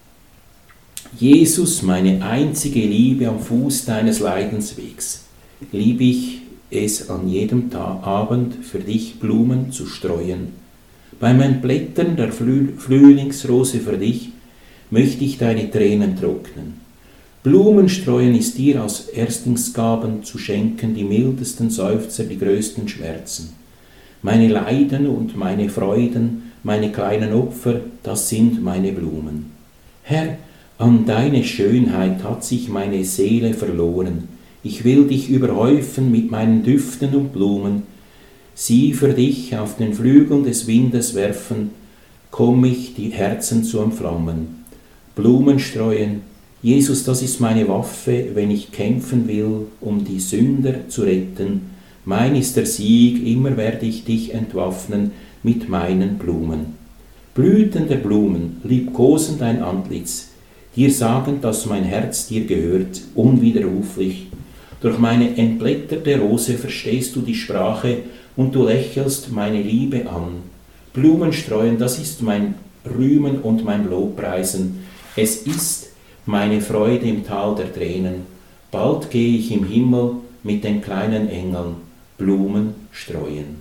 Jesus, meine einzige Liebe am Fuß deines Leidenswegs, lieb ich es an jedem Abend für dich Blumen zu streuen. Beim Entblättern der Frühlingsrose für dich möchte ich deine Tränen trocknen. Blumen streuen ist dir aus Erstlingsgaben zu schenken, die mildesten Seufzer, die größten Schmerzen. Meine Leiden und meine Freuden, meine kleinen Opfer, das sind meine Blumen. Herr, an deine Schönheit hat sich meine Seele verloren. Ich will dich überhäufen mit meinen Düften und Blumen. Sie für dich auf den Flügeln des Windes werfen, komm ich die Herzen zu entflammen. Blumen streuen, Jesus, das ist meine Waffe, wenn ich kämpfen will, um die Sünder zu retten. Mein ist der Sieg, immer werde ich dich entwaffnen mit meinen Blumen. Blüten der Blumen, liebkosen dein Antlitz, dir sagen, dass mein Herz dir gehört, unwiderruflich. Durch meine entblätterte Rose verstehst du die Sprache und du lächelst meine Liebe an. Blumen streuen, das ist mein Rühmen und mein Lobpreisen. Es ist meine Freude im Tal der Tränen. Bald gehe ich im Himmel mit den kleinen Engeln Blumen streuen.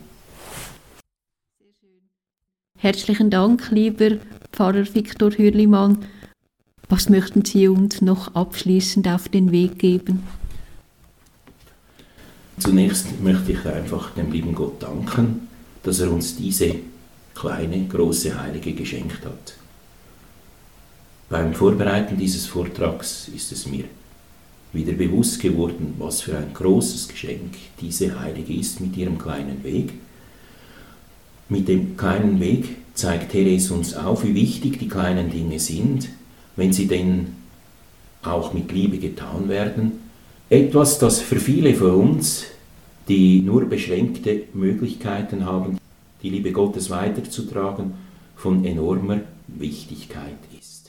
Herzlichen Dank, lieber Pfarrer Viktor Hürlimann. Was möchten Sie uns noch abschließend auf den Weg geben? Zunächst möchte ich einfach dem lieben Gott danken, dass er uns diese kleine, große Heilige geschenkt hat. Beim Vorbereiten dieses Vortrags ist es mir wieder bewusst geworden, was für ein großes Geschenk diese Heilige ist mit ihrem kleinen Weg. Mit dem kleinen Weg zeigt Therese uns auf, wie wichtig die kleinen Dinge sind, wenn sie denn auch mit Liebe getan werden. Etwas, das für viele von uns, die nur beschränkte Möglichkeiten haben, die Liebe Gottes weiterzutragen, von enormer Wichtigkeit ist.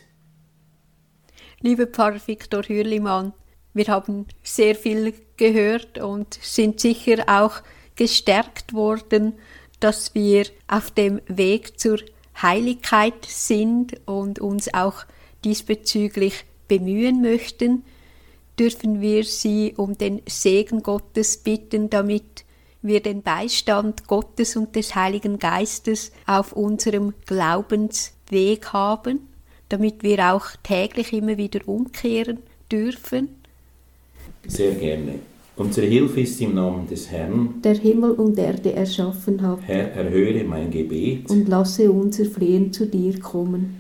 Lieber Pfarrer Viktor Hürlimann, wir haben sehr viel gehört und sind sicher auch gestärkt worden, dass wir auf dem Weg zur Heiligkeit sind und uns auch diesbezüglich bemühen möchten. Dürfen wir Sie um den Segen Gottes bitten, damit wir den Beistand Gottes und des Heiligen Geistes auf unserem Glaubensweg haben, damit wir auch täglich immer wieder umkehren dürfen? Sehr gerne. Unsere Hilfe ist im Namen des Herrn, der Himmel und Erde erschaffen hat. Herr, erhöre mein Gebet und lasse unser Flehen zu dir kommen.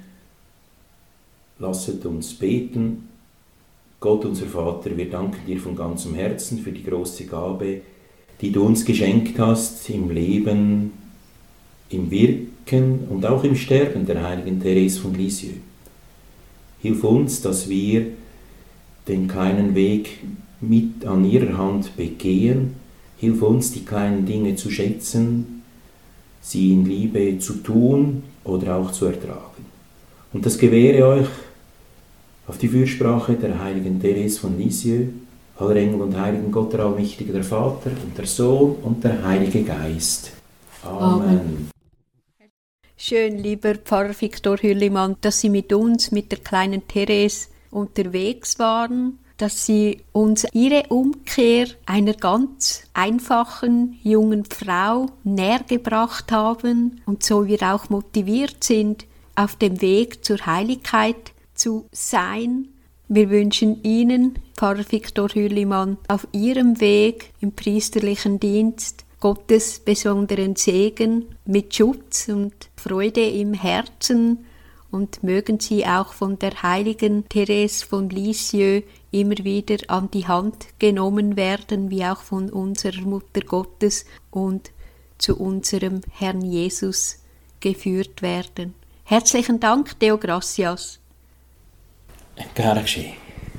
Lasset uns beten. Gott, unser Vater, wir danken dir von ganzem Herzen für die große Gabe, die du uns geschenkt hast im Leben, im Wirken und auch im Sterben der heiligen Therese von Lisieux. Hilf uns, dass wir den kleinen Weg mit an ihrer Hand begehen. Hilf uns, die kleinen Dinge zu schätzen, sie in Liebe zu tun oder auch zu ertragen. Und das gewähre euch auf die Fürsprache der heiligen Therese von Lisieux, aller Engel und Heiligen, Gott, der Allmächtige, der Vater und der Sohn und der Heilige Geist. Amen. Schön, lieber Pfarrer Viktor Hürlimann, dass Sie mit uns, mit der kleinen Therese, unterwegs waren, dass sie uns ihre Umkehr einer ganz einfachen jungen Frau nähergebracht haben und so wir auch motiviert sind, auf dem Weg zur Heiligkeit zu sein. Wir wünschen Ihnen, Pfarrer Viktor Hürlimann, auf Ihrem Weg im priesterlichen Dienst Gottes besonderen Segen mit Schutz und Freude im Herzen und mögen Sie auch von der heiligen Therese von Lisieux immer wieder an die Hand genommen werden, wie auch von unserer Mutter Gottes und zu unserem Herrn Jesus geführt werden. Herzlichen Dank, Deo Gracias. Gerne geschehen.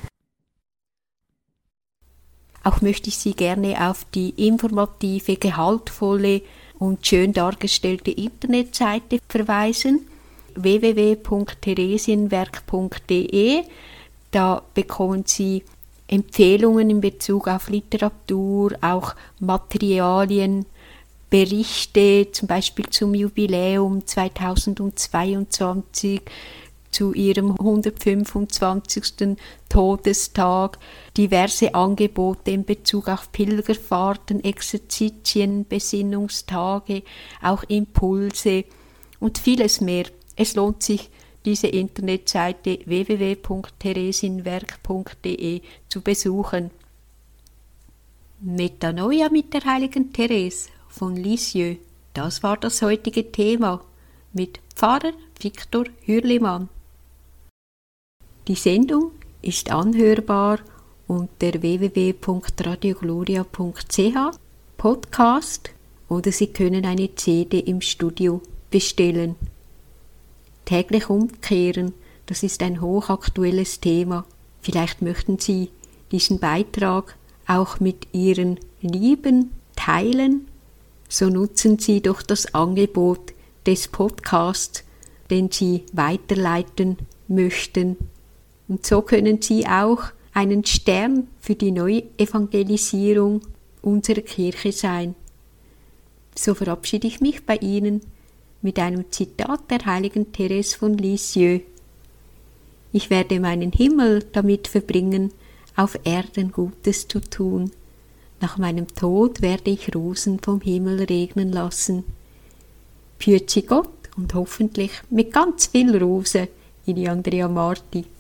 Auch möchte ich Sie gerne auf die informative, gehaltvolle und schön dargestellte Internetseite verweisen, www.theresienwerk.de. Da bekommen Sie Empfehlungen in Bezug auf Literatur, auch Materialien, Berichte, zum Beispiel zum Jubiläum 2022, zu ihrem 125. Todestag, diverse Angebote in Bezug auf Pilgerfahrten, Exerzitien, Besinnungstage, auch Impulse und vieles mehr. Es lohnt sich, diese Internetseite www.theresienwerk.de zu besuchen. Metanoia mit der heiligen Therese von Lisieux. Das war das heutige Thema mit Pfarrer Viktor Hürlimann. Die Sendung ist anhörbar unter www.radiogloria.ch Podcast oder Sie können eine CD im Studio bestellen. Täglich umkehren, das ist ein hochaktuelles Thema. Vielleicht möchten Sie diesen Beitrag auch mit Ihren Lieben teilen. So nutzen Sie doch das Angebot des Podcasts, den Sie weiterleiten möchten. Und so können Sie auch einen Stern für die Neuevangelisierung unserer Kirche sein. So verabschiede ich mich bei Ihnen mit einem Zitat der heiligen Therese von Lisieux. Ich werde meinen Himmel damit verbringen, auf Erden Gutes zu tun. Nach meinem Tod werde ich Rosen vom Himmel regnen lassen. Pürzi Gott und hoffentlich mit ganz viel Rose, Ihre Andrea Marti.